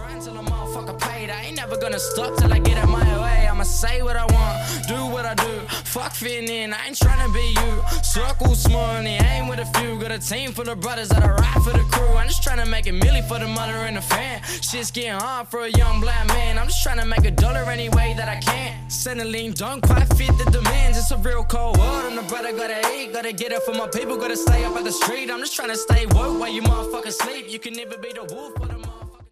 grind till a motherfucker paid. I ain't never gonna stop till I get it my way. I'ma say what I want, do what I do. Fuck fitting in, I ain't tryna be you. Circle small and aim with a few. Got a team full of brothers that I ride for the crew. I'm just tryna make it milli for the mother and the fan. Shit's getting hard for a young black man. I'm just tryna make $1 any way that I can. Centerline don't quite fit the demands. It's a real cold world and the brother gotta eat. Gotta get it for my people, gotta stay up at the street. I'm just tryna stay woke while you motherfuckers sleep. You can never be the wolf.